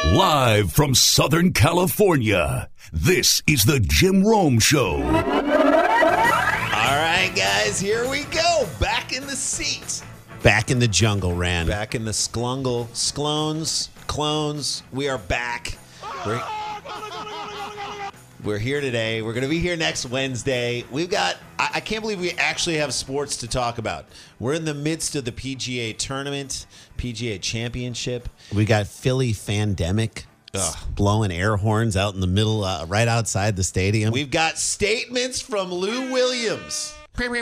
Live from Southern California, this is the Jim Rome Show. All right, guys, here we go. Back in the seat. Back in the jungle, Rand. Back in the clones. We are back. We're here today. We're going to be here next Wednesday. We've got, I can't believe we actually have sports to talk about. We're in the midst of the PGA tournament, PGA championship. We got Philly Fandemic blowing air horns out in the middle, right outside the stadium. We've got statements from Lou Williams.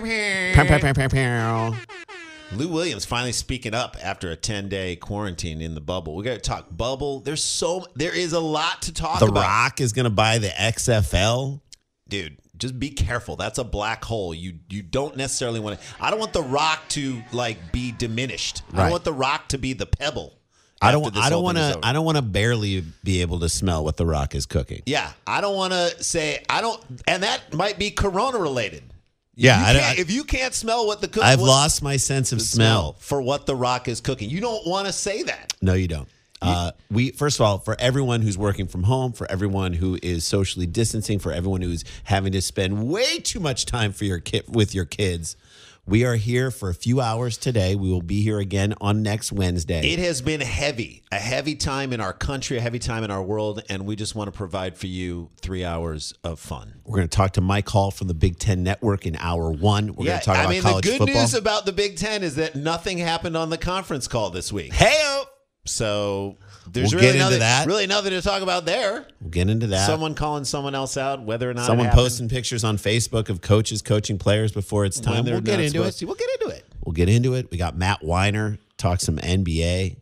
Lou Williams finally speaking up after a 10-day quarantine in the bubble. We got to talk bubble. There is a lot to talk about. The Rock is going to buy the XFL. Dude, just be careful. That's a black hole. You don't necessarily want to. I don't want the Rock to be diminished. Right. I don't want the Rock to be the pebble. I don't want to barely be able to smell what the Rock is cooking. Yeah, I don't want to say and that might be Corona related. Yeah, if you can't smell what the cook, I've lost my sense of smell for what the Rock is cooking. You don't want to say that. No, you don't. We first of all, for everyone who's working from home, for everyone who is socially distancing, for everyone who's having to spend way too much time with your kids, we are here for a few hours today. We will be here again on next Wednesday. It has been a heavy time in our country, a heavy time in our world, and we just want to provide for you 3 hours of fun. We're going to talk to Mike Hall from the Big Ten Network in hour one. We're going to talk about college the good football. news about the Big Ten is that nothing happened on the conference call this week. Hey-o! So there's we'll really nothing to talk about there. We'll get into that. Someone calling someone else out, whether or not someone posting pictures on Facebook of coaches coaching players before it's time. We'll get into it. We'll get into it. We got Matt Weiner, talk some NBA.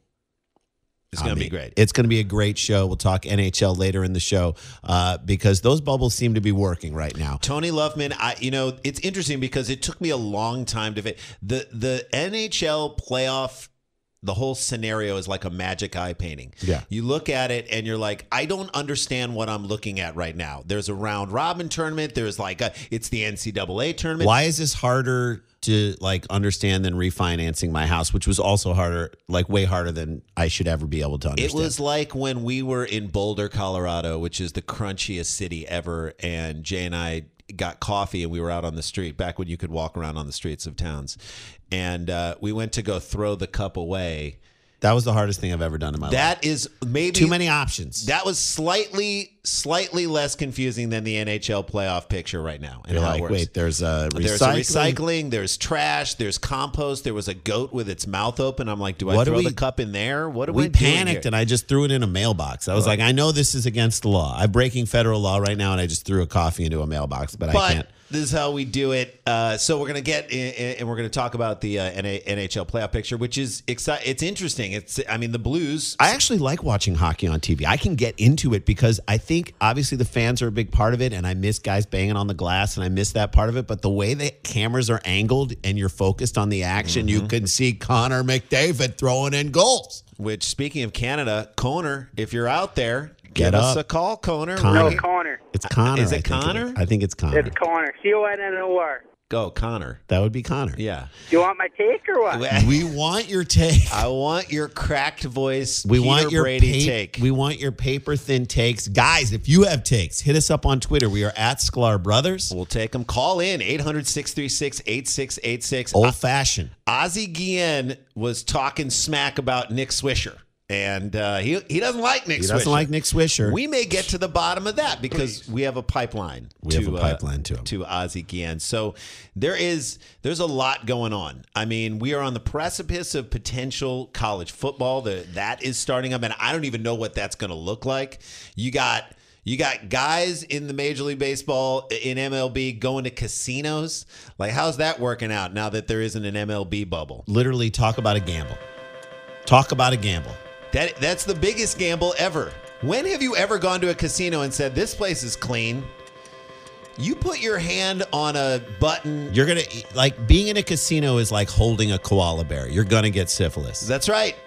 It's going to be great. It's going to be a great show. We'll talk NHL later in the show because those bubbles seem to be working right now. Tony Luffman, it's interesting because it took me a long time to the NHL playoff. The whole scenario is like a magic eye painting. Yeah. You look at it and you're like, I don't understand what I'm looking at right now. There's a round robin tournament. There's it's the NCAA tournament. Why is this harder to understand than refinancing my house, which was also harder, way harder than I should ever be able to understand? It was like when we were in Boulder, Colorado, which is the crunchiest city ever. And Jay and I got coffee and we were out on the street back when you could walk around on the streets of towns. And we went to go throw the cup away. That was the hardest thing I've ever done in my life. That is maybe too many options. That was slightly less confusing than the NHL playoff picture right now. And You're how like, it works. wait, there's recycling, there's trash, there's compost. There was a goat with its mouth open. I'm like, do I throw the cup in there? What do we panicked and I just threw it in a mailbox. I was like, I know this is against the law. I'm breaking federal law right now, and I just threw a coffee into a mailbox, but I can't. This is how we do it. So we're going to get in, and we're going to talk about the NHL playoff picture, which is exciting. It's interesting. The Blues. I actually like watching hockey on TV. I can get into it because I think obviously the fans are a big part of it, and I miss guys banging on the glass, and I miss that part of it. But the way the cameras are angled and you're focused on the action, you can see Connor McDavid throwing in goals. Which, speaking of Canada, Conor, if you're out there, Get give up. us a call, Conor. No, Connor. It's Connor. Is it Connor? I think it's Connor. It's Connor. Connor. Go, Connor. That would be Connor. Yeah. Do you want my take or what? We want your take. I want your cracked voice. We Peter want your Brady take. We want your paper thin takes, guys. If you have takes, hit us up on Twitter. We are at Sklar Brothers. We'll take them. Call in 800-636-8686. Old fashioned. Ozzie Guillen was talking smack about Nick Swisher. And he doesn't like Nick Swisher. He doesn't like Nick Swisher. We may get to the bottom of that because we have a pipeline. We have a pipeline to him. To Ozzie Guillen. So there's a lot going on. I mean, we are on the precipice of potential college football. That is starting up, and I don't even know what that's going to look like. You got guys in the Major League Baseball, in MLB, going to casinos. How's that working out now that there isn't an MLB bubble? Literally, talk about a gamble. Talk about a gamble. That's the biggest gamble ever. When have you ever gone to a casino and said, this place is clean? You put your hand on a button. You're going to, being in a casino is like holding a koala bear. You're going to get syphilis. That's right.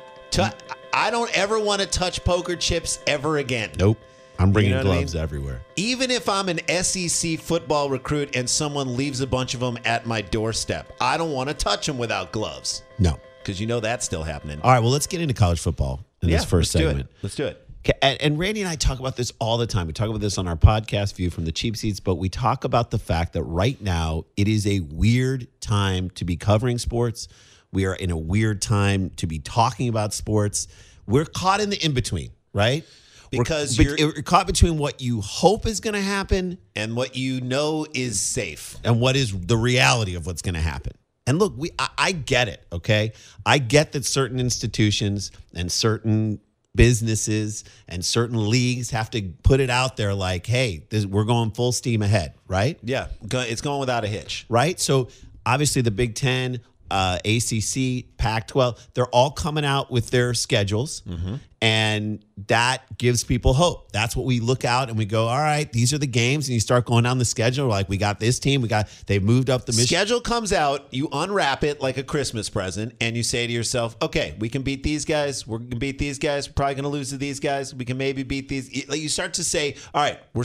I don't ever want to touch poker chips ever again. Nope. I'm bringing gloves everywhere. Even if I'm an SEC football recruit and someone leaves a bunch of them at my doorstep, I don't want to touch them without gloves. No. Because that's still happening. All right, well, let's get into college football in this first segment. Let's do it. And Randy and I talk about this all the time. We talk about this on our podcast, View from the Cheap Seats, but we talk about the fact that right now it is a weird time to be covering sports. We are in a weird time to be talking about sports. We're caught in the in-between, right? Because you're caught between what you hope is going to happen and what you know is safe. and what is the reality of what's going to happen. And look, I get it, okay? I get that certain institutions and certain businesses and certain leagues have to put it out there like, hey, we're going full steam ahead, right? Yeah, it's going without a hitch. Right? So obviously the Big Ten, ACC, Pac-12, they're all coming out with their schedules, and that gives people hope. That's what we look out and we go, all right, these are the games, and you start going down the schedule. Like, we got this team, they've moved up the Schedule comes out, you unwrap it like a Christmas present, and you say to yourself, okay, we can beat these guys. We're going to beat these guys. We're probably going to lose to these guys. We can maybe beat these. You start to say, all right, we're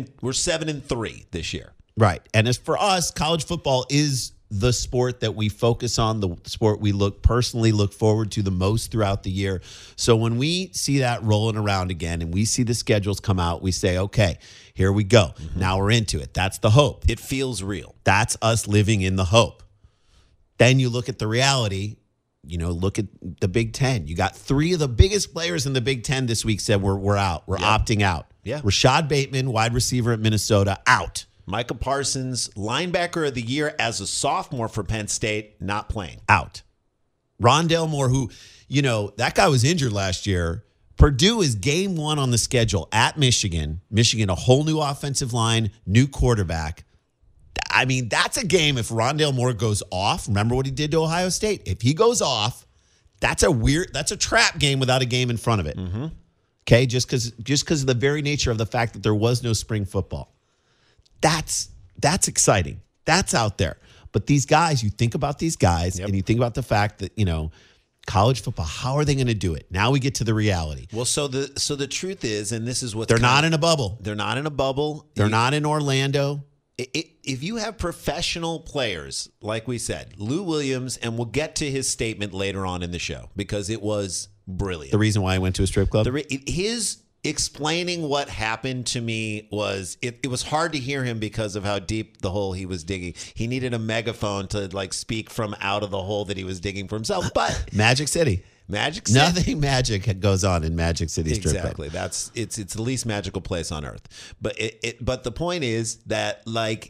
7-3 this year. Right. And as for us, college football is the sport that we focus on, the sport we personally look forward to the most throughout the year. So when we see that rolling around again and we see the schedules come out, we say, okay, here we go. Now we're into it. That's the hope. It feels real. That's us living in the hope. Then you look at the reality. Look at the Big Ten. You got 3 of the biggest players in the Big Ten this week said we're out. We're opting out. Yeah. Rashad Bateman, wide receiver at Minnesota, out. Micah Parsons, linebacker of the year as a sophomore for Penn State, not playing. Out. Rondale Moore, who, that guy was injured last year. Purdue is game 1 on the schedule at Michigan. Michigan, a whole new offensive line, new quarterback. I mean, that's a game if Rondale Moore goes off. Remember what he did to Ohio State? If he goes off, that's a trap game without a game in front of it. Okay, just because of the very nature of the fact that there was no spring football. That's exciting. That's out there. But these guys, you think about these guys and you think about the fact that, college football, how are they going to do it? Now we get to the reality. Well, so the truth is, and this is what they're not in a bubble. They're not in a bubble. They're not in Orlando. If you have professional players, like we said, Lou Williams, and we'll get to his statement later on in the show because it was brilliant. The reason why I went to a strip club? His explaining what happened to me was it was hard to hear him because of how deep the hole he was digging. He needed a megaphone to speak from out of the hole that he was digging for himself. But Magic City. Nothing magic goes on in Magic City strip club. Exactly. It's the least magical place on earth. But but the point is that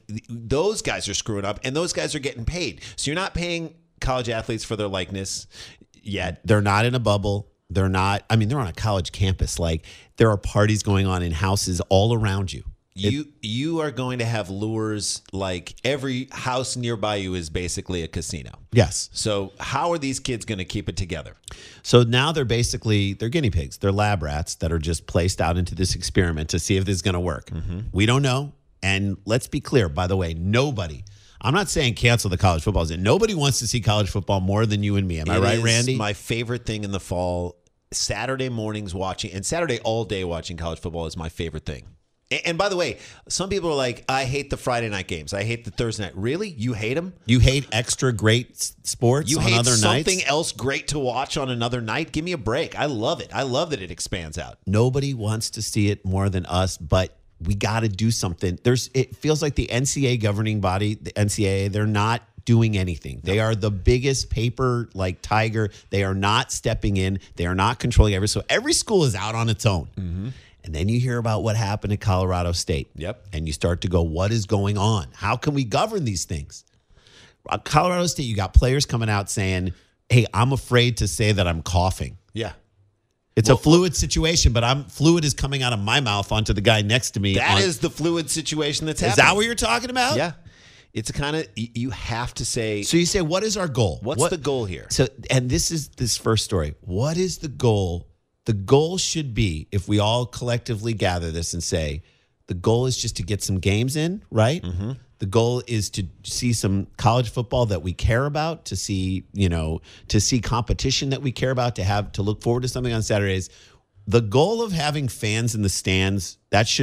those guys are screwing up and those guys are getting paid. So you're not paying college athletes for their likeness yet. They're not in a bubble. They're not. I mean, they're on a college campus. There are parties going on in houses all around you. You are going to have lures. Every house nearby you is basically a casino. Yes. So how are these kids going to keep it together? So now they're guinea pigs. They're lab rats that are just placed out into this experiment to see if this is going to work. We don't know. And let's be clear, by the way, nobody. I'm not saying cancel the college football season. Nobody wants to see college football more than you and me. Am I right, Randy? My favorite thing in the fall. Saturday mornings watching, and Saturday all day watching college football is my favorite thing. And by the way, some people are like, I hate the Friday night games. I hate the Thursday night. Really? You hate them? You hate extra great sports on other nights? You hate something else great to watch on another night? Give me a break. I love it. I love that it expands out. Nobody wants to see it more than us, but we got to do something. It feels like the NCAA governing body, the NCAA, they're not doing anything. They are the biggest paper tiger. They are not stepping in. They are not controlling everything. So every school is out on its own. And then you hear about what happened at Colorado State. Yep. And you start to go, what is going on? How can we govern these things? Colorado State, you got players coming out saying, hey, I'm afraid to say that I'm coughing. Yeah. It's a fluid situation, but fluid is coming out of my mouth onto the guy next to me. That is the fluid situation that's happening. Is that what you're talking about? Yeah. It's you have to say. So you say, what is our goal? What's the goal here? So, and this is this first story. What is the goal? The goal should be, if we all collectively gather this and say, the goal is just to get some games in, right? The goal is to see some college football that we care about, to see, to see competition that we care about, to look forward to something on Saturdays. The goal of having fans in the stands,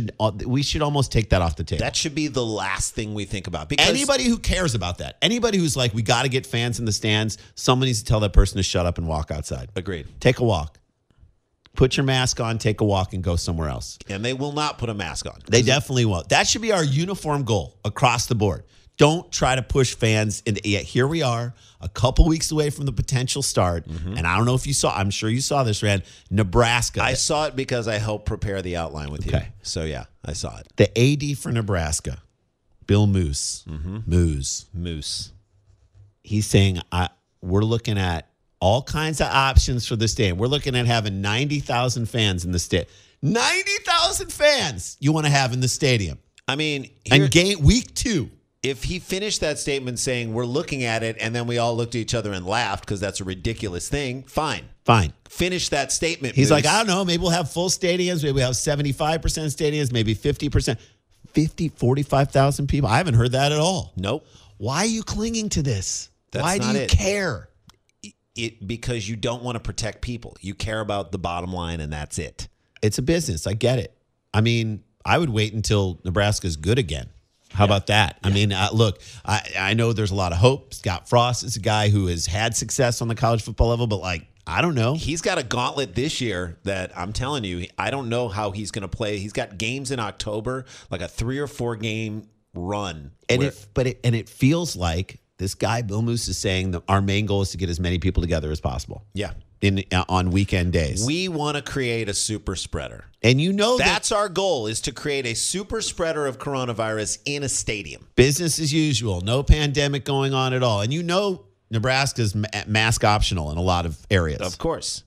we should almost take that off the table. That should be the last thing we think about. Because anybody who cares about that, anybody who's like, we got to get fans in the stands, someone needs to tell that person to shut up and walk outside. Agreed. Take a walk. Put your mask on, take a walk, and go somewhere else. And they will not put a mask on. They definitely won't. That should be our uniform goal across the board. Don't try to push fans into. Yet here we are, a couple weeks away from the potential start. And I don't know if you saw. I'm sure you saw this, Rand. Nebraska. I saw it because I helped prepare the outline with you. Okay. So yeah, I saw it. The AD for Nebraska, Bill Moose. Moose. He's saying we're looking at all kinds of options for this day. We're looking at having 90,000 fans in the state. 90,000 fans you want to have in the stadium. I mean, And game week 2. if he finished that statement saying we're looking at it and then we all looked at each other and laughed because that's a ridiculous thing, fine. Finish that statement. He's Moose. like, I don't know, maybe we'll have full stadiums, maybe we'll have 75% stadiums, maybe 50%. 45,000 people. I haven't heard that at all. Nope. Why are you clinging to this? That's Why do not you it. care? Because you don't want to protect people. You care about the bottom line and that's it. It's a business. I get it. I mean, I would wait until Nebraska's good again. How about that? I mean, look, I know there's a lot of hope. Scott Frost is a guy who has had success on the college football level, but I don't know. He's got a gauntlet this year that I'm telling you, I don't know how he's going to play. He's got games in October, like a 3 or 4 game run. And it feels like this guy, Bill Moose, is saying that our main goal is to get as many people together as possible. Yeah. On weekend days. We want to create a super spreader. And you know that's our goal, is to create a super spreader of coronavirus in a stadium. Business as usual. No pandemic going on at all. And you know Nebraska's mask optional in a lot of areas. Of course.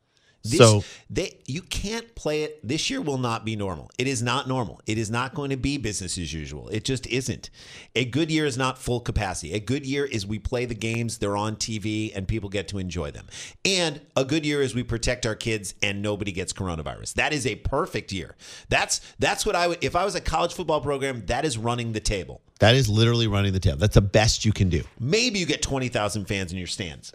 You can't play it. This year will not be normal. It is not normal. It is not going to be business as usual. It just isn't. A good year is not full capacity. A good year is we play the games, they're on TV, and people get to enjoy them. And a good year is we protect our kids and nobody gets coronavirus. That is a perfect year. That's what I would, if I was a college football program, that is running the table. That is literally running the table. That's the best you can do. Maybe you get 20,000 fans in your stands.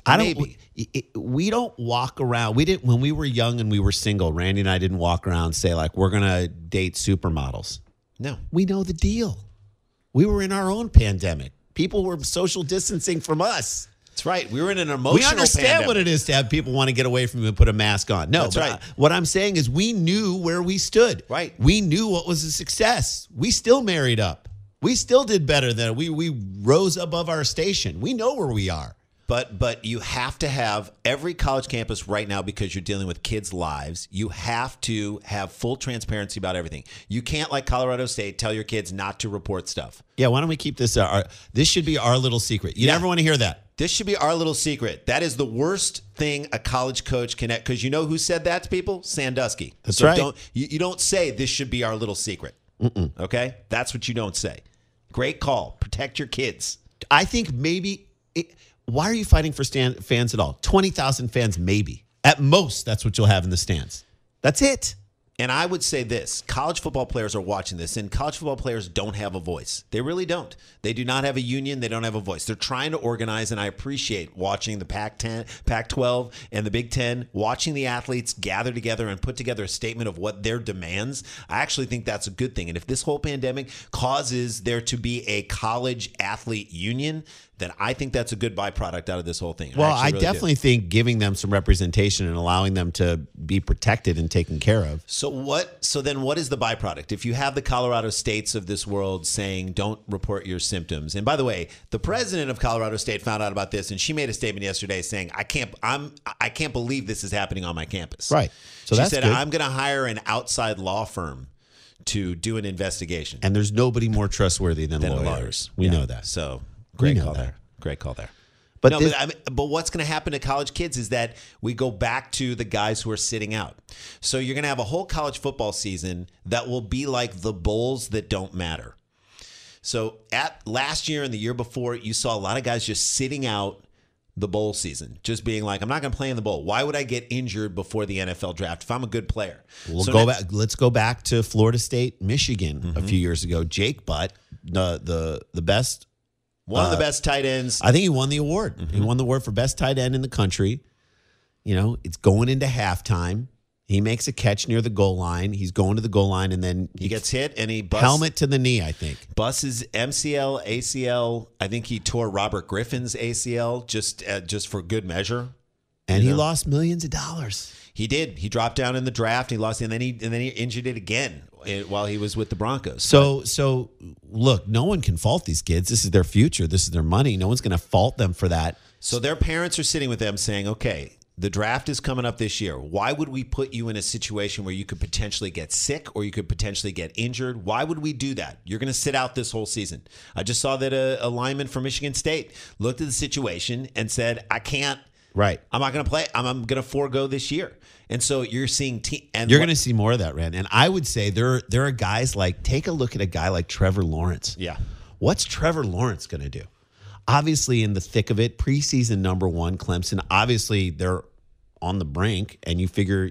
We don't walk around. We didn't when we were young and we were single. Randy and I didn't walk around and say like we're gonna date supermodels. No, we know the deal. We were in our own pandemic. People were social distancing from us. That's right. We were in an emotional We understand pandemic. what it is to have people want to get away from you and put a mask on. No, that's right. What I'm saying is we knew where we stood. Right. We knew what was a success. We still married up. We still did better than we rose above our station. We know where we are. But you have to have every college campus right now, because you're dealing with kids' lives. You have to have full transparency about everything. You can't, like Colorado State, tell your kids not to report stuff. Yeah, why don't we keep this? This should be our little secret. You never want to hear that. This should be our little secret. That is the worst thing a college coach can, because you know who said that to people? Sandusky. That's right. You don't say this should be our little secret. Okay? That's what you don't say. Great call. Protect your kids. I think maybe. Why are you fighting for fans at all? 20,000 fans, maybe. At most, that's what you'll have in the stands. That's it. And I would say this, college football players are watching this, and college football players don't have a voice. They really don't. They do not have a union. They don't have a voice. They're trying to organize, and I appreciate watching the Pac-10, Pac-12, and the Big Ten, watching the athletes gather together and put together a statement of what their demands. I actually think that's a good thing. And if this whole pandemic causes there to be a college athlete union, then I think that's a good byproduct out of this whole thing. Well, I definitely think giving them some representation and allowing them to be protected and taken care of. So then what is the byproduct? If you have the Colorado States of this world saying don't report your symptoms. And by the way, the president of Colorado State found out about this, and she made a statement yesterday saying, I can't believe this is happening on my campus. Right. So she that's said, good. I'm going to hire an outside law firm to do an investigation. And there's nobody more trustworthy than lawyers. We know that. So great call there. Great call there. But but what's going to happen to college kids is that we go back to the guys who are sitting out. So you're going to have a whole college football season that will be like the bowls that don't matter. So at last year and the year before, you saw a lot of guys just sitting out the bowl season, just being like, I'm not going to play in the bowl. Why would I get injured before the NFL draft if I'm a good player? Let's go back to Florida State, Michigan a few years ago. Jake Butt, the best. One of the best tight ends. I think he won the award. He won the award for best tight end in the country. You know, it's going into halftime. He makes a catch near the goal line. He's going to the goal line, and then he gets hit, and he busts. Helmet to the knee, I think. Busts MCL, ACL. I think he tore Robert Griffin's ACL just for good measure. And he lost millions of dollars. He did. He dropped down in the draft. He lost, and then he injured it again while he was with the Broncos. So look, no one can fault these kids. This is their future. This is their money. No one's going to fault them for that. So their parents are sitting with them saying, okay, the draft is coming up this year. Why would we put you in a situation where you could potentially get sick or you could potentially get injured? Why would we do that? You're going to sit out this whole season. I just saw that a lineman from Michigan State looked at the situation and said, I can't. Right. I'm not going to play. I'm going to forego this year. And so you're seeing you're going to see more of that, Rand. And I would say there are guys like, take a look at a guy like Trevor Lawrence. Yeah. What's Trevor Lawrence going to do? Obviously, in the thick of it, preseason #1, Clemson. Obviously, they're on the brink, and you figure,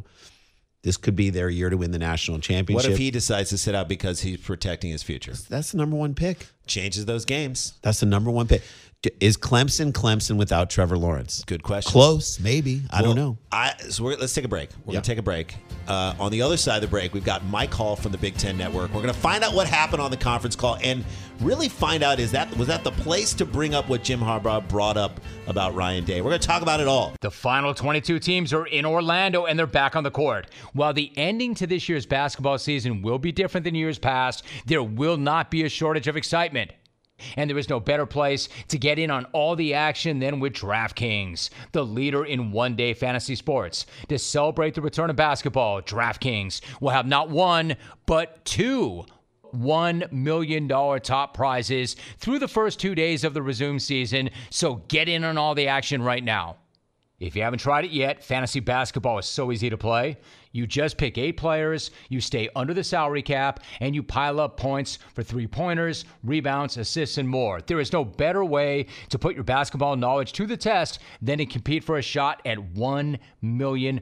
this could be their year to win the national championship. What if he decides to sit out because he's protecting his future? That's the #1 pick. Changes those games. That's the #1 pick. Is Clemson without Trevor Lawrence? Good question. Close, maybe. I don't know. Let's take a break. We're going to take a break. On the other side of the break, we've got Mike Hall from the Big Ten Network. We're going to find out what happened on the conference call and really find out, was that the place to bring up what Jim Harbaugh brought up about Ryan Day? We're going to talk about it all. The final 22 teams are in Orlando, and they're back on the court. While the ending to this year's basketball season will be different than years past, there will not be a shortage of excitement. And there is no better place to get in on all the action than with DraftKings, the leader in one-day fantasy sports. To celebrate the return of basketball, DraftKings will have not one, but two $1 million top prizes through the first 2 days of the resumed season, so get in on all the action right now. If you haven't tried it yet, fantasy basketball is so easy to play. You just pick 8 players, you stay under the salary cap, and you pile up points for 3-pointers, rebounds, assists, and more. There is no better way to put your basketball knowledge to the test than to compete for a shot at $1 million.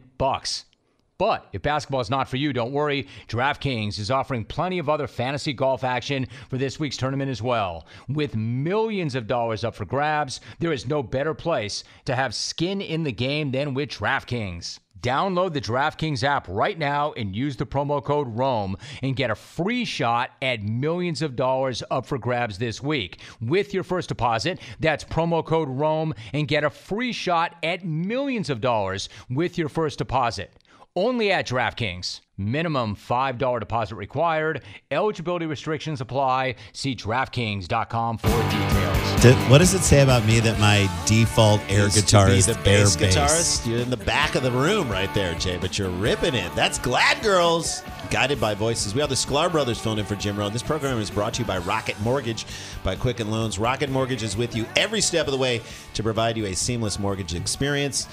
But if basketball is not for you, don't worry. DraftKings is offering plenty of other fantasy golf action for this week's tournament as well. With millions of dollars up for grabs, there is no better place to have skin in the game than with DraftKings. Download the DraftKings app right now and use the promo code ROAM and get a free shot at millions of dollars up for grabs this week. With your first deposit, that's promo code ROAM and get a free shot at millions of dollars with your first deposit. Only at DraftKings. Minimum $5 deposit required. Eligibility restrictions apply. See DraftKings.com for details. What does it say about me that my default air guitar is the bass guitarist? You're in the back of the room right there, Jay, but you're ripping it. That's Glad Girls, guided by voices. We have the Sklar brothers filling in for Jim Rohn. This program is brought to you by Rocket Mortgage by Quicken Loans. Rocket Mortgage is with you every step of the way to provide you a seamless mortgage experience.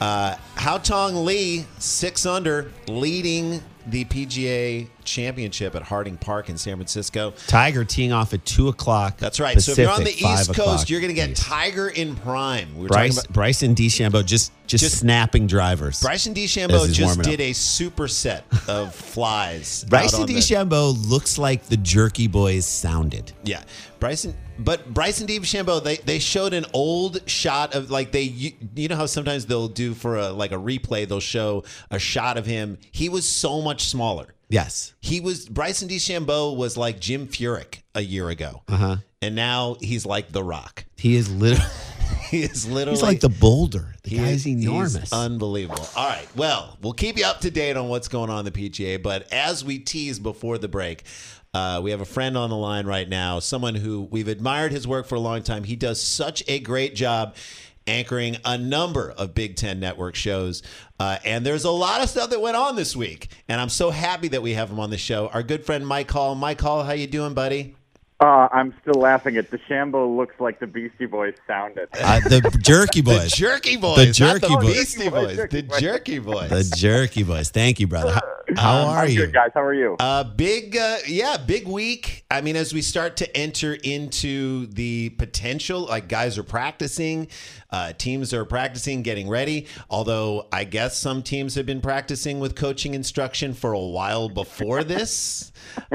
Haotong Li, 6 under, leading the PGA Championship at Harding Park in San Francisco. Tiger teeing off at 2 o'clock. That's right. Pacific, so if you're on the East Coast, you're going to get East. Tiger in prime. Bryson DeChambeau just snapping drivers. Bryson DeChambeau just did a superset of flies. Bryson DeChambeau looks like the Jerky Boys sounded. Yeah. Bryson DeChambeau, they showed an old shot of, like, you know how sometimes they'll do for a replay, they'll show a shot of him. He was so much smaller. Yes. Bryson DeChambeau was like Jim Furyk a year ago. Uh-huh. And now he's like The Rock. He is literally he's like the boulder. The guy's enormous. He's unbelievable. All right. Well, we'll keep you up to date on what's going on in the PGA, but as we teased before the break, we have a friend on the line right now, someone who we've admired his work for a long time. He does such a great job anchoring a number of Big Ten Network shows. And there's a lot of stuff that went on this week. And I'm so happy that we have him on the show. Our good friend Mike Hall. Mike Hall, how you doing, buddy? I'm still laughing at DeChambeau looks like the Beastie Boys sounded. The Jerky Boys. The Jerky Boys. The Jerky not the Boys. Beastie Boys. The Jerky Boys. The Jerky Boys. Thank you, brother. How are I'm you? good, guys. How are you? Big week. I mean, as we start to enter into the potential, like guys are practicing, teams are practicing, getting ready. Although I guess some teams have been practicing with coaching instruction for a while before this.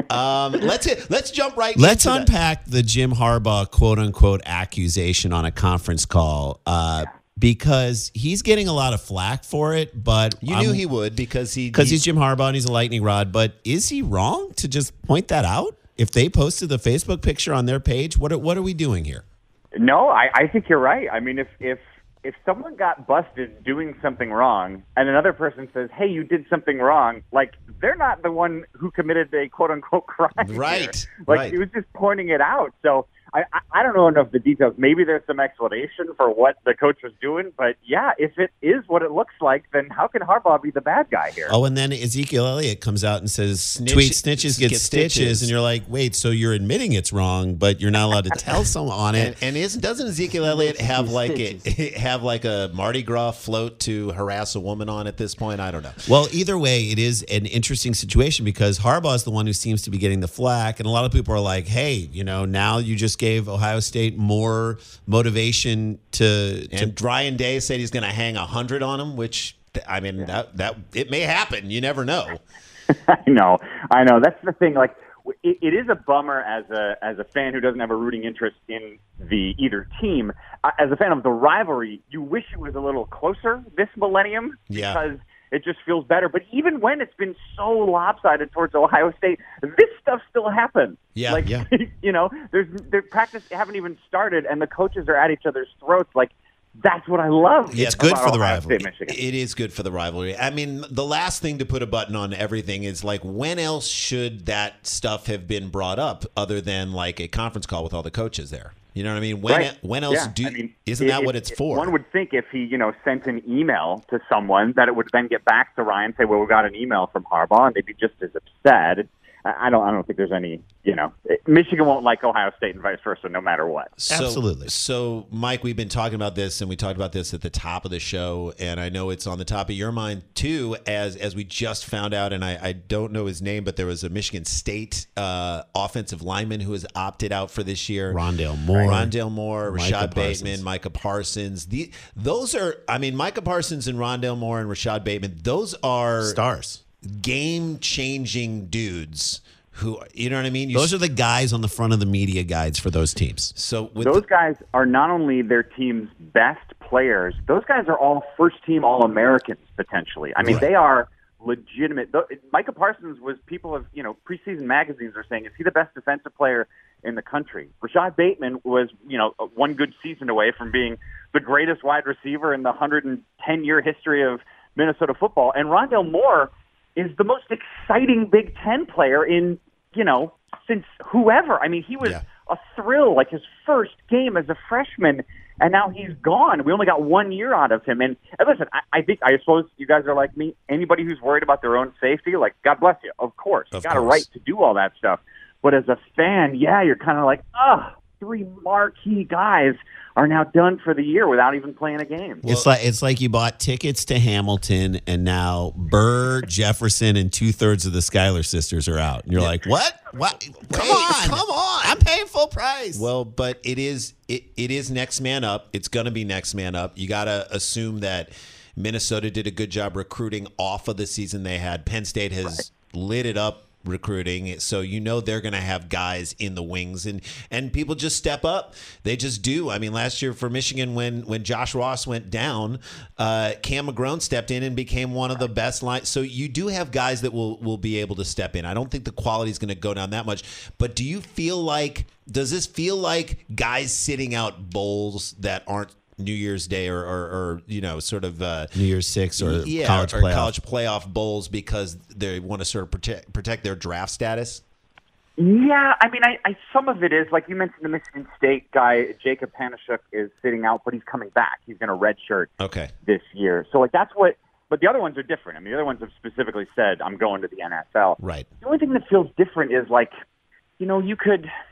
Let's jump right. Let's into unpack the Jim Harbaugh quote unquote accusation on a conference call. Because he's getting a lot of flack for it, but You knew he would because he's Jim Harbaugh and he's a lightning rod. But is he wrong to just point that out? If they posted the Facebook picture on their page, what are we doing here? No, I think you're right. I mean, if if someone got busted doing something wrong and another person says, hey, you did something wrong, like, they're not the one who committed a quote-unquote crime. Right. Here. Like, right. he was just pointing it out. So I don't know enough of the details. Maybe there's some explanation for what the coach was doing. But, yeah, if it is what it looks like, then how can Harbaugh be the bad guy here? Oh, and then Ezekiel Elliott comes out and says, tweet snitches get stitches. stitches. And you're like, wait, so you're admitting it's wrong, but you're not allowed to tell someone on it. And doesn't Ezekiel Elliott have like a Mardi Gras float to harass a woman on at this point? I don't know. Well, either way, it is an interesting situation because Harbaugh is the one who seems to be getting the flack. And a lot of people are like, hey, now you just gave Ohio State more motivation to Ryan Day said he's going to hang 100 on him, which, I mean, that it may happen. You never know. I know. That's the thing. Like, it is a bummer as a fan who doesn't have a rooting interest in the either team. As a fan of the rivalry, you wish it was a little closer this millennium because it just feels better. But even when it's been so lopsided towards Ohio State, this stuff still happens. There's practice haven't even started, and the coaches are at each other's throats. Like, that's what I love. It's good for the rivalry. It is good for the rivalry. I mean, the last thing to put a button on everything is, like, when else should that stuff have been brought up other than like a conference call with all the coaches there? You know what I mean? When else isn't that what it's for? One would think if he, sent an email to someone that it would then get back to Ryan and say, well, we got an email from Harbaugh, and they'd be just as upset. I don't think there's any, Michigan won't like Ohio State and vice versa no matter what. Absolutely. So, Mike, we've been talking about this, and we talked about this at the top of the show, and I know it's on the top of your mind, too, as we just found out, and I don't know his name, but there was a Michigan State offensive lineman who has opted out for this year. Rondale Moore, Rashad Bateman, Micah Parsons. Those are, Micah Parsons and Rondale Moore and Rashad Bateman, those are stars. Game-changing dudes who, you know what I mean? Those are the guys on the front of the media guides for those teams. So those guys are not only their team's best players, those guys are all first-team All-Americans, potentially. I mean, They are legitimate. Micah Parsons was, people have, preseason magazines are saying, is he the best defensive player in the country? Rashad Bateman was, one good season away from being the greatest wide receiver in the 110-year history of Minnesota football. And Rondale Moore is the most exciting Big Ten player in, since whoever. I mean, he was a thrill, like his first game as a freshman, and now he's gone. We only got 1 year out of him. And listen, I suppose you guys are like me. Anybody who's worried about their own safety, like, God bless you. Of course. You got a right to do all that stuff. But as a fan, you're kind of like, three marquee guys are now done for the year without even playing a game. It's like you bought tickets to Hamilton, and now Burr, Jefferson, and 2/3 of the Schuyler sisters are out. And you're like, what? Come on. I'm paying full price. Well, but it is next man up. It's going to be next man up. You got to assume that Minnesota did a good job recruiting off of the season they had. Penn State has lit it up recruiting, so they're going to have guys in the wings, and people just step up. They just do. I mean, last year for Michigan, when Josh Ross went down, Cam McGrone stepped in and became one of the best lines. So you do have guys that will be able to step in. I don't think the quality is going to go down that much, but does this feel like guys sitting out bowls that aren't New Year's Day or sort of New Year's Six or college playoff bowls because they want to sort of protect their draft status? Yeah, I mean, I some of it is, like you mentioned, the Michigan State guy, Jacob Panashuk, is sitting out, but he's coming back. He's going to redshirt this year. So, like, that's what – but the other ones are different. I mean, the other ones have specifically said, I'm going to the NFL. Right. The only thing that feels different is, like, you could –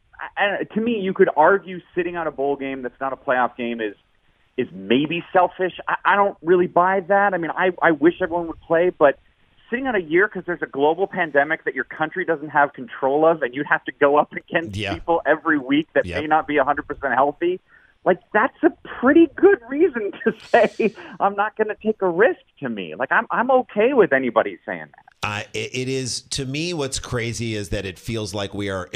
to me, you could argue sitting out a bowl game that's not a playoff game is maybe selfish. I don't really buy that. I mean, I wish everyone would play, but sitting out a year because there's a global pandemic that your country doesn't have control of, and you have to go up against people every week that may not be 100% healthy, like, that's a pretty good reason to say I'm not going to take a risk to me. Like, I'm okay with anybody saying that. It is, to me, what's crazy is that it feels like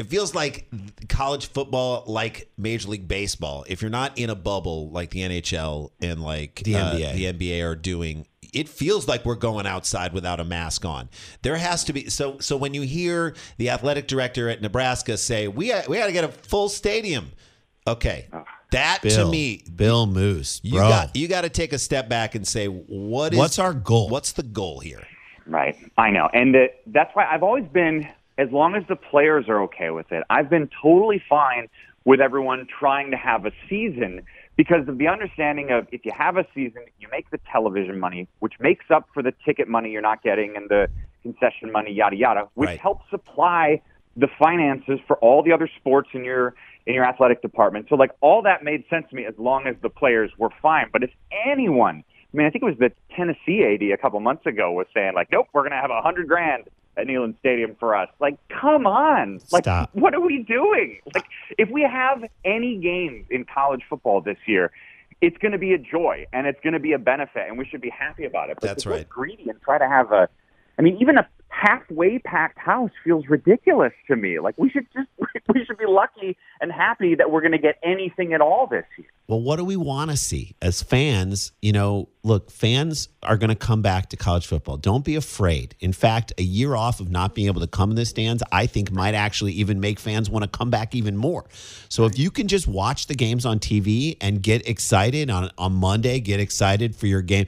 college football, like Major League Baseball. If you're not in a bubble like the NHL and like the NBA are doing, it feels like we're going outside without a mask on. There has to be so when you hear the athletic director at Nebraska say we got to get a full stadium, okay. That Bill, to me, Bill Moose, bro. you got to take a step back and say, what's our goal? What's the goal here? Right. I know. And that's why I've always been, as long as the players are okay with it, I've been totally fine with everyone trying to have a season, because of the understanding of, if you have a season, you make the television money, which makes up for the ticket money you're not getting and the concession money, yada, yada, which Right. helps supply the finances for all the other sports in your athletic department. So, like, all that made sense to me as long as the players were fine. But if anyone, I mean, I think it was the Tennessee AD a couple months ago was saying, like, nope, we're going to have $100,000 at Neyland Stadium for us. Like, come on. Like, Stop. what are we doing? Like, if we have any games in college football this year, it's going to be a joy and it's going to be a benefit, and we should be happy about it. But That's to get right. greedy and try to have even a halfway packed house feels ridiculous to me. Like, we should be lucky and happy that we're going to get anything at all this year. Well, what do we want to see as fans? Look, fans are going to come back to college football. Don't be afraid. In fact, a year off of not being able to come in the stands, I think might actually even make fans want to come back even more. So if you can just watch the games on TV and get excited on Monday, get excited for your game.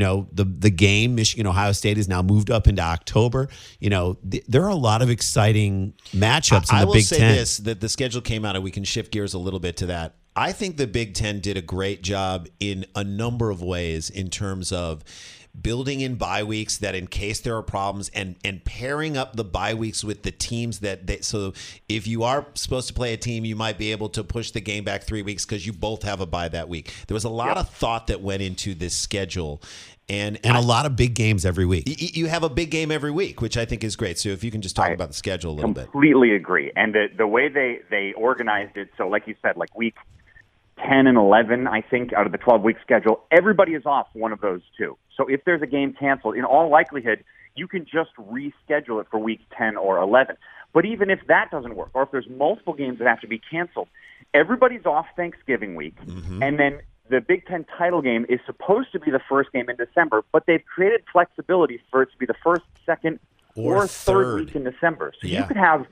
The game, Michigan-Ohio State, is now moved up into October. There are a lot of exciting matchups in the Big Ten. I will say this, that the schedule came out, and we can shift gears a little bit to that. I think the Big Ten did a great job in a number of ways in terms of building in bye weeks, that in case there are problems, and pairing up the bye weeks with the teams so if you are supposed to play a team, you might be able to push the game back 3 weeks because you both have a bye that week. There was a lot of thought that went into this schedule. And a lot of big games every week. You have a big game every week, which I think is great. So if you can just talk about the schedule a little bit. Completely agree. And the way they organized it, so like you said, like week 10 and 11, I think, out of the 12-week schedule, everybody is off one of those two. So if there's a game canceled, in all likelihood, you can just reschedule it for week 10 or 11. But even if that doesn't work, or if there's multiple games that have to be canceled, everybody's off Thanksgiving week, and then the Big Ten title game is supposed to be the first game in December, but they've created flexibility for it to be the first, second, or third week in December. So you could have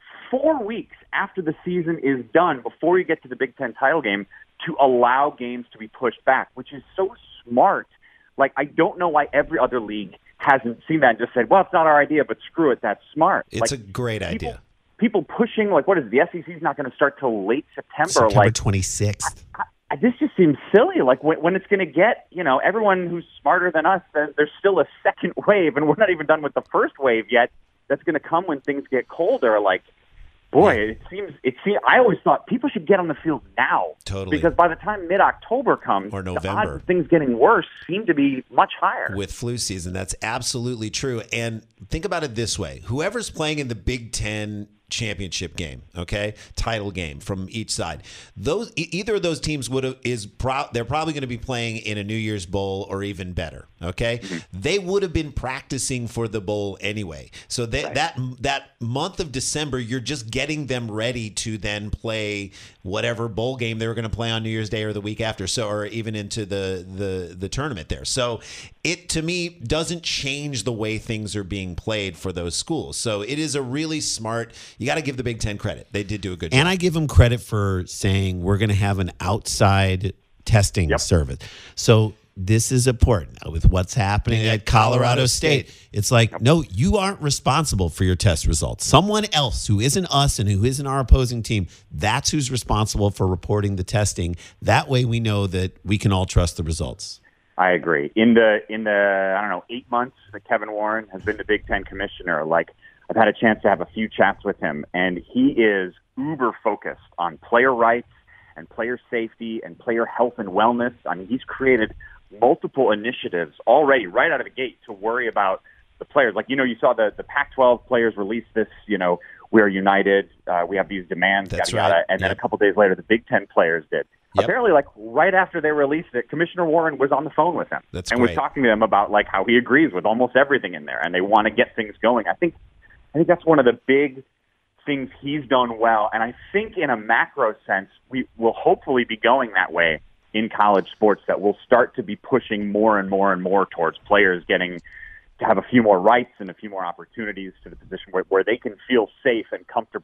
4 weeks after the season is done, before you get to the Big Ten title game, to allow games to be pushed back, which is so smart. Like, I don't know why every other league hasn't seen that and just said, well, it's not our idea, but screw it, that's smart. It's a great idea. People pushing, like, what is it, the SEC's not going to start till late September. September 26th. This just seems silly. Like, when it's going to get, everyone who's smarter than us, there's still a second wave, and we're not even done with the first wave yet. That's going to come when things get colder. Like, boy, it seems. I always thought people should get on the field now. Totally. Because by the time mid-October comes, or November, the odds of things getting worse seem to be much higher. With flu season, that's absolutely true. And think about it this way: whoever's playing in the Big Ten championship game, title game from each side, either of those teams they're probably going to be playing in a New Year's Bowl or even better. They would have been practicing for the bowl anyway. So that month of December, you're just getting them ready to then play whatever bowl game they were going to play on New Year's Day or the week after, or even into the tournament there. So it, to me, doesn't change the way things are being played for those schools. So it is a really smart. You got to give the Big Ten credit. They did do a good job. And I give them credit for saying we're going to have an outside testing service. So this is important with what's happening at Colorado State. It's like, no, you aren't responsible for your test results. Someone else who isn't us and who isn't our opposing team, that's who's responsible for reporting the testing. That way we know that we can all trust the results. I agree. In the I don't know, 8 months that Kevin Warren has been the Big Ten commissioner, like, I've had a chance to have a few chats with him, and he is uber focused on player rights and player safety and player health and wellness. I mean, he's created multiple initiatives already right out of the gate to worry about the players. Like, you saw the Pac-12 players release this, we're united, we have these demands, That's yada, yada. right. And then a couple days later, the Big Ten players did. Yep. Apparently, like, right after they released it, Commissioner Warren was on the phone with them That's and great. was talking to them about, like, how he agrees with almost everything in there, and they want to get things going. I think that's one of the big things he's done well, and I think in a macro sense, we will hopefully be going that way in college sports, that we'll start to be pushing more and more and more towards players getting to have a few more rights and a few more opportunities to the position where they can feel safe and comfortable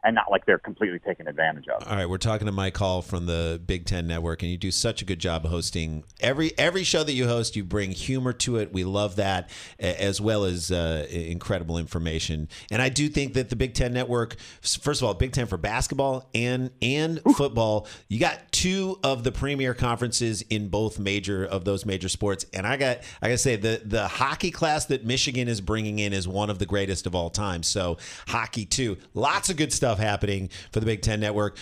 and not like they're completely taken advantage of. All right, we're talking to Mike Hall from the Big Ten Network, and you do such a good job hosting every show that you host. You bring humor to it. We love that, as well as incredible information. And I do think that the Big Ten Network, first of all, Big Ten for basketball and football, you got two of the premier conferences in both of those major sports. And I gotta say, the hockey class that Michigan is bringing in is one of the greatest of all time. So hockey too, lots of good stuff happening for the Big Ten Network.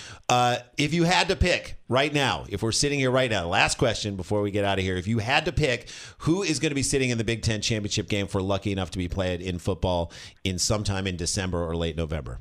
If you had to pick right now, if we're sitting here right now, last question before we get out of here, if you had to pick who is going to be sitting in the Big Ten championship game if we're lucky enough to be played in football in sometime in December or late November?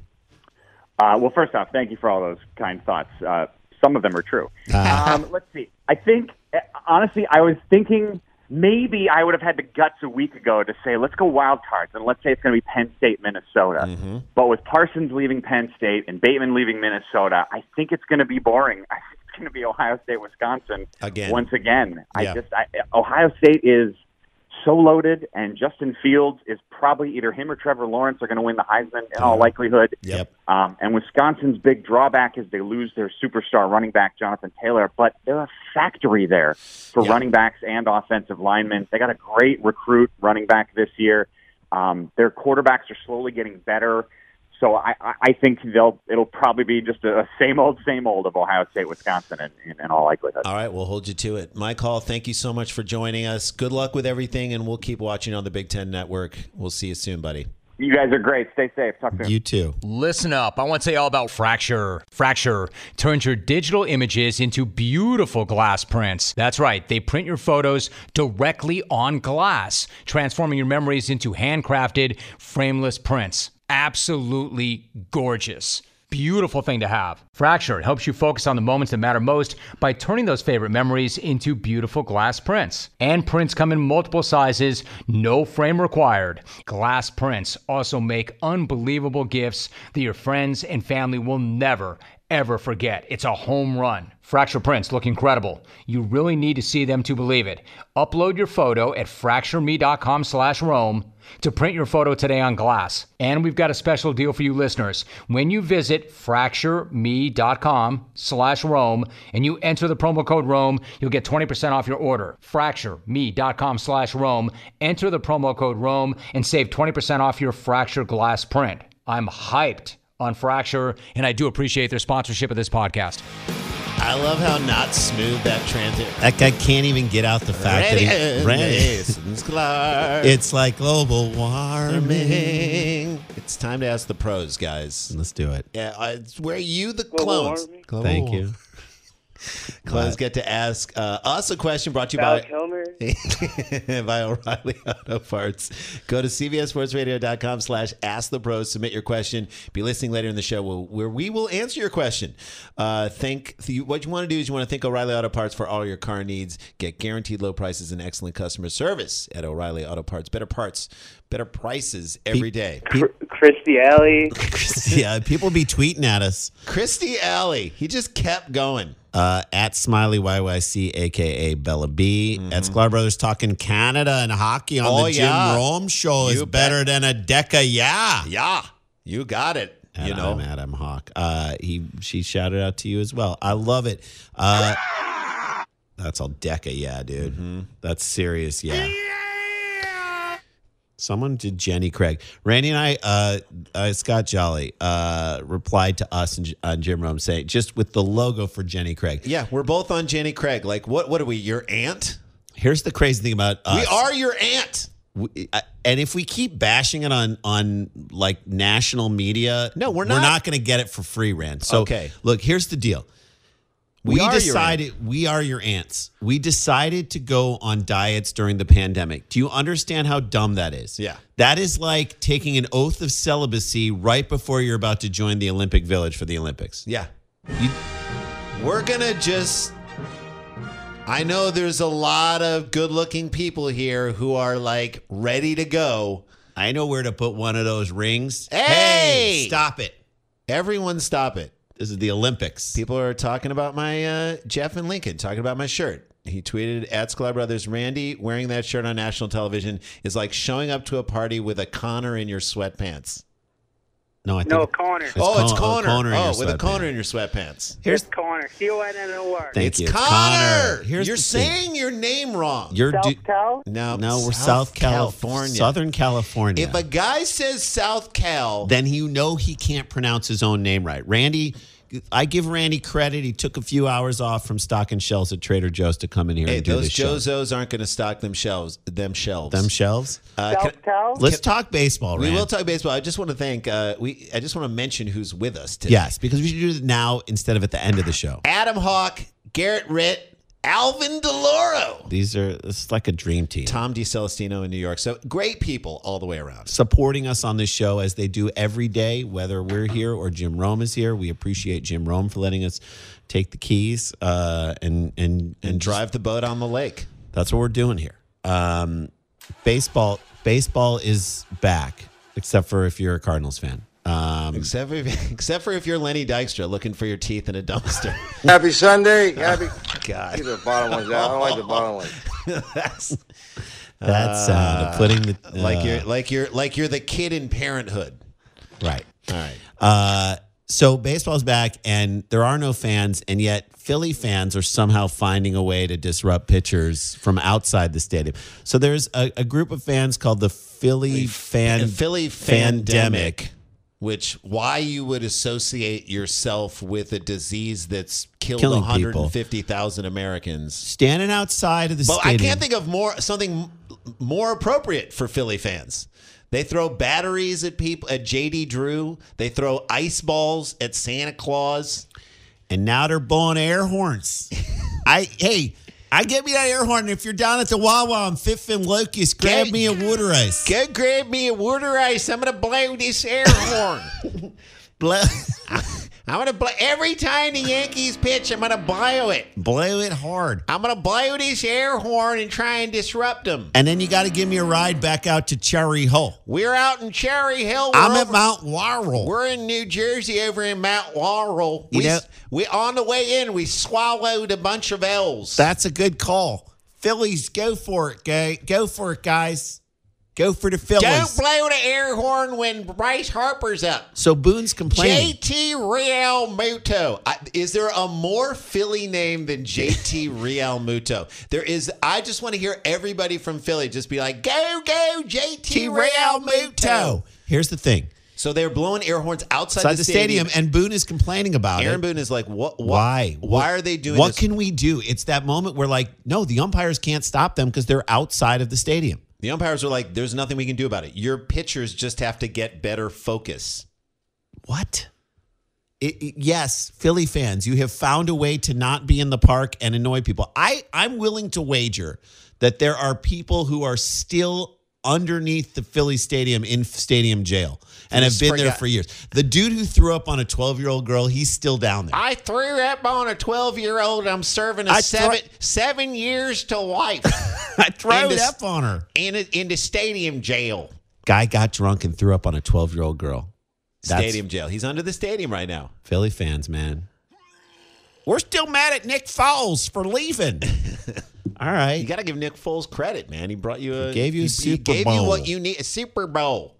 Well, first off, thank you for all those kind thoughts. Some of them are true. Let's see. I think, honestly, I was thinking maybe I would have had the guts a week ago to say, let's go wild cards, and let's say it's going to be Penn State, Minnesota. Mm-hmm. But with Parsons leaving Penn State and Bateman leaving Minnesota, I think it's going to be boring. I think it's going to be Ohio State, Wisconsin once again. Yeah. Ohio State is so loaded, and Justin Fields is probably either him or Trevor Lawrence are going to win the Heisman in all likelihood. Yep. And Wisconsin's big drawback is they lose their superstar running back, Jonathan Taylor, but they're a factory there for running backs and offensive linemen. They got a great recruit running back this year. Their quarterbacks are slowly getting better. So I think it'll probably be just a same old of Ohio State, Wisconsin in all likelihood. All right, we'll hold you to it. Mike Hall, thank you so much for joining us. Good luck with everything, and we'll keep watching on the Big Ten Network. We'll see you soon, buddy. You guys are great. Stay safe. Talk soon. You too. Listen up. I want to say all about Fracture. Fracture turns your digital images into beautiful glass prints. That's right. They print your photos directly on glass, transforming your memories into handcrafted, frameless prints. Absolutely gorgeous. Beautiful thing to have. Fracture helps you focus on the moments that matter most by turning those favorite memories into beautiful glass prints. And prints come in multiple sizes, no frame required. Glass prints also make unbelievable gifts that your friends and family will never, ever forget. It's a home run. Fracture prints look incredible. You really need to see them to believe it. Upload your photo at fractureme.com/Rome to print your photo today on glass. And we've got a special deal for you listeners. When you visit fractureme.com/Rome and you enter the promo code Rome, you'll get 20% off your order. Fractureme.com/Rome. Enter the promo code Rome and save 20% off your Fracture glass print. I'm hyped on Fracture, and I do appreciate their sponsorship of this podcast. I love how not smooth that transit. That guy can't even get out the fact that he's ready. It's like global warming. It's time to ask the pros, guys. Let's do it. Yeah, where are you, the clones? Thank you. Clones get to ask us a question brought to you by O'Reilly Auto Parts. Go to cbssportsradio.com/askthepros. Submit your question. Be listening later in the show where we will answer your question. What you want to do is you want to thank O'Reilly Auto Parts for all your car needs. Get guaranteed low prices and excellent customer service at O'Reilly Auto Parts. Better parts, better prices every day. Christy Alley. Yeah, people be tweeting at us. Christy Alley. He just kept going. At Smiley YYC, a.k.a. Bella B. At Sklar Brothers Talking Canada and Hockey on the Jim Rome Show is better than a Deca. Yeah, you got it. And I'm Adam Hawk. She shouted out to you as well. I love it. That's all Deca, dude. Mm-hmm. That's serious, Someone did Jenny Craig. Randy and I, Scott Jolly, replied to us on Jim Rome saying, just with the logo for Jenny Craig. Yeah, we're both on Jenny Craig. Like, what are we, your aunt? Here's the crazy thing about us. We are your aunt. And if we keep bashing it on like national media, no, we're not. We're not going to get it for free, Rand. So, look, here's the deal. We are your aunts. We decided to go on diets during the pandemic. Do you understand how dumb that is? Yeah. That is like taking an oath of celibacy right before you're about to join the Olympic Village for the Olympics. Yeah. We're going to just... I know there's a lot of good-looking people here who are like ready to go. I know where to put one of those rings. Hey! Stop it. Everyone stop it. This is the Olympics. People are talking about my Jeff and Lincoln, talking about my shirt. He tweeted at Sklar Brothers, Randy wearing that shirt on national television is like showing up to a party with a Connor in your sweatpants. No, I think No, Connor. It's It's Connor. Connor. in your With a sweatpants. Connor in your sweatpants. Here's It's Connor. C-O-N-N-O-R. Thank It's you. Connor. Here's You're the thing. saying your name wrong. You're South Cal? No, we're South California. Southern California. If a guy says South Cal, then you know he can't pronounce his own name right. Randy, I give Randy credit. He took a few hours off from stocking shelves at Trader Joe's to come in here and do those this show. Jozos aren't going to stock them shelves. Them shelves? South Cal? Let's talk baseball, We Rand. will talk baseball. I just want to thank. I just want to mention who's with us today. Yes, because we should do it now instead of at the end of the show. Adam Hawk, Garrett Ritt, Alvin DeLauro, This is like a dream team. Tom DiCelestino in New York. So great people all the way around. Supporting us on this show as they do every day, whether we're here or Jim Rome is here. We appreciate Jim Rome for letting us take the keys and Drive the boat on the lake. That's what we're doing here. Baseball is back, except for if you're a Cardinals fan. Except for if you're Lenny Dykstra looking for your teeth in a dumpster. Happy Sunday. Happy. God. Keep the bottom ones out. I don't like the bottom ones. That sound of putting the like you're the kid in Parenthood. right. All right. So baseball's back, and there are no fans, and yet Philly fans are somehow finding a way to disrupt pitchers from outside the stadium. So there's a group of fans called the Philly Fandemic. Which why you would associate yourself with a disease that's killed Killing 150,000 Americans. Standing outside of the But stadium. I can't think of something more appropriate for Philly fans. They throw batteries at people at JD Drew. They throw ice balls at Santa Claus. And now they're blowing air horns. I get me that air horn. If you're down at the Wawa on Fifth and Locust, grab me a water ice. Go grab me a water ice. I'm going to blow this air horn. I'm going to blow. Every time the Yankees pitch, I'm going to blow it. Blow it hard. I'm going to blow this air horn and try and disrupt them. And then you got to give me a ride back out to Cherry Hill. We're out in Cherry Hill. I'm at Mount Laurel. We're in New Jersey over in Mount Laurel. You We on the way in, we swallowed a bunch of L's. That's a good call. Phillies, go for it, go for it, guys. Go for the Phillies. Don't blow the air horn when Bryce Harper's up. So Boone's complaining. JT Real Muto. Is there a more Philly name than JT Real Muto? There is. I just want to hear everybody from Philly just be like, go, JT Real Muto. Here's the thing. So they're blowing air horns outside The stadium, and Boone is complaining about Aaron it. Boone is like, what? Why? Why are they doing What this? can we do? It's that moment where, like, no, the umpires can't stop them because they're outside of the stadium. The umpires are like, there's nothing we can do about it. Your pitchers just have to get better focus. What? Yes, Philly fans, you have found a way to not be in the park and annoy people. I'm willing to wager that there are people who are still underneath the Philly stadium in stadium jail and have been there for years. The dude who threw up on a 12-year-old girl, he's still down there. I threw up on a 12-year-old. I'm serving seven years to life. I threw up on her. In the stadium jail. Guy got drunk and threw up on a 12-year-old girl. Stadium jail. He's under the stadium right now. Philly fans, man. We're still mad at Nick Foles for leaving. All right. You got to give Nick Foles credit, man. He brought you He gave you a Super Bowl. He gave Bowl. you what you need, a Super Bowl.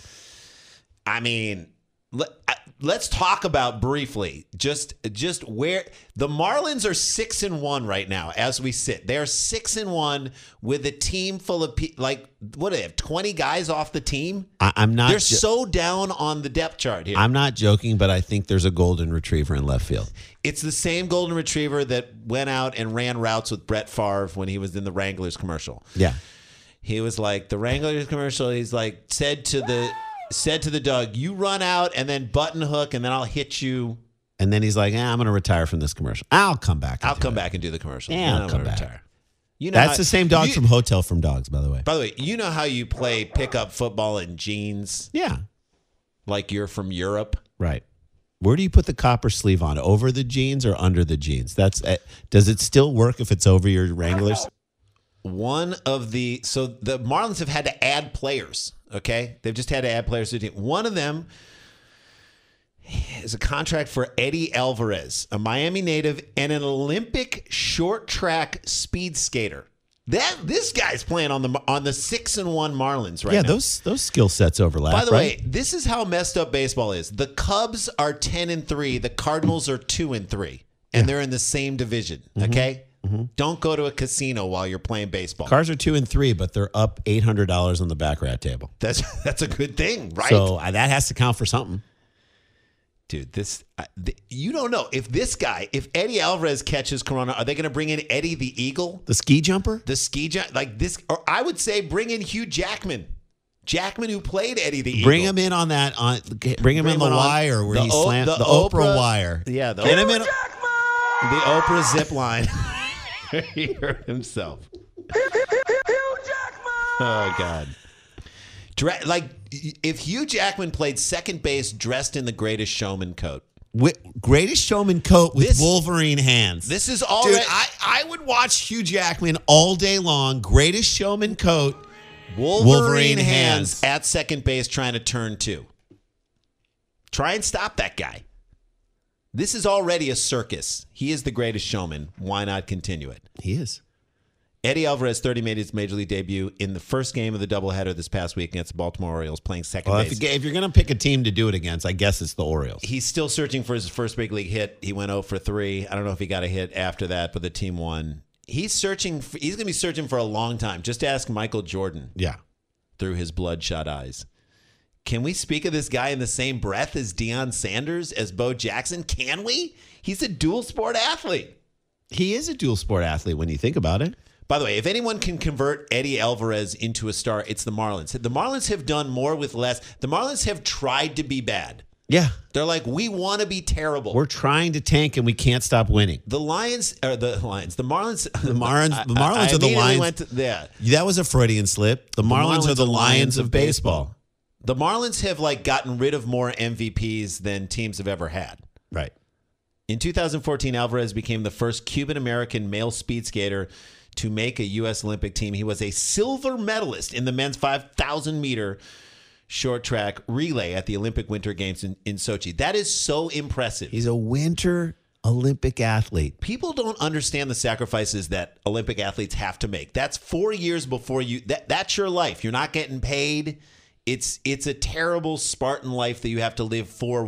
I mean, let's talk about briefly just where the Marlins are 6-1 right now as we sit. They're 6-1 with a team full of what do they have? 20 guys off the team. I'm not. They're so down on the depth chart here. I'm not joking, but I think there's a golden retriever in left field. It's the same golden retriever that went out and ran routes with Brett Favre when he was in the Wranglers commercial. Yeah. He was like the Wranglers commercial. He's like said to the dog, "You run out and then button hook, and then I'll hit you." And then he's like, I'm going to retire from this commercial. I'll come back. I'll come back and do the commercial. Yeah, And I'll come back. retire. You know, That's the same dog from Hotel from Dogs, by the way. By the way, you know how you play pickup football in jeans, Yeah. like you're from Europe. Right. Where do you put the copper sleeve on? Over the jeans or under the jeans? Does it still work if it's over your Wranglers? So the Marlins have had to add players. Okay, they've just had to add players to the team. One of them is a contract for Eddie Alvarez, a Miami native and an Olympic short track speed skater. This guy's playing on the 6-1 Marlins right now. those skill sets overlap. By the right? way, this is how messed up baseball is. The Cubs are 10-3. The Cardinals are 2-3, and they're in the same division. Okay, don't go to a casino while you're playing baseball. Cards are 2-3, but they're up $800 on the baccarat table. That's a good thing, right? So that has to count for something. Dude, you don't know if Eddie Alvarez catches corona, are they going to bring in Eddie the Eagle? The ski jumper? The ski jump, like this, or I would say bring in Hugh Jackman. Jackman, who played Eddie the Eagle. Bring him in on that. Bring him in the wire where he slammed the Oprah wire. Yeah, the Get him in. The Oprah zip line. He hurt himself. Oh God. If Hugh Jackman played second base dressed in the Greatest Showman coat. Greatest Showman coat with Wolverine hands. This is all. Dude, I would watch Hugh Jackman all day long. Greatest Showman coat. Wolverine hands at second base trying to turn 2. Try and stop that guy. This is already a circus. He is the Greatest Showman. Why not continue it? He is. Eddie Alvarez 30 made his major league debut in the first game of the doubleheader this past week against the Baltimore Orioles, playing second base. If you're going to pick a team to do it against, I guess it's the Orioles. He's still searching for his first big league hit. He went 0 for 3. I don't know if he got a hit after that, but the team won. He's going to be searching for a long time. Just ask Michael Jordan. Yeah. Through his bloodshot eyes. Can we speak of this guy in the same breath as Deion Sanders, as Bo Jackson? Can we? He's a dual sport athlete. He is a dual sport athlete when you think about it. By the way, if anyone can convert Eddie Alvarez into a star, it's the Marlins. The Marlins have done more with less. The Marlins have tried to be bad. Yeah. They're like, we want to be terrible. We're trying to tank and we can't stop winning. The Marlins. The Marlins are the Lions. That was a Freudian slip. The Marlins are the Lions of baseball. The Marlins have gotten rid of more MVPs than teams have ever had. Right. In 2014, Alvarez became the first Cuban-American male speed skater to make a U.S. Olympic team. He was a silver medalist in the men's 5,000-meter short track relay at the Olympic Winter Games in Sochi. That is so impressive. He's a winter Olympic athlete. People don't understand the sacrifices that Olympic athletes have to make. That's 4 years before you. That's your life. You're not getting paid. It's a terrible Spartan life that you have to live for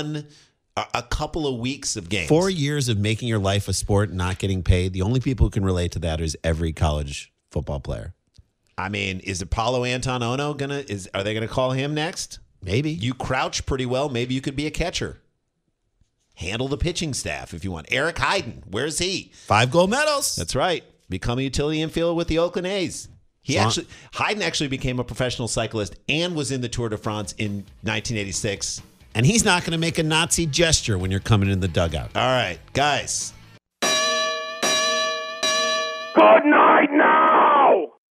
a couple of weeks of games. 4 years of making your life a sport and not getting paid. The only people who can relate to that is every college football player. I mean, is Apollo Anton Ono are they gonna call him next? Maybe. You crouch pretty well. Maybe you could be a catcher. Handle the pitching staff if you want. Eric Heiden, where's he? 5 gold medals. That's right. Become a utility infielder with the Oakland A's. Heiden actually became a professional cyclist and was in the Tour de France in 1986. And he's not going to make a Nazi gesture when you're coming in the dugout. All right, guys. Good night.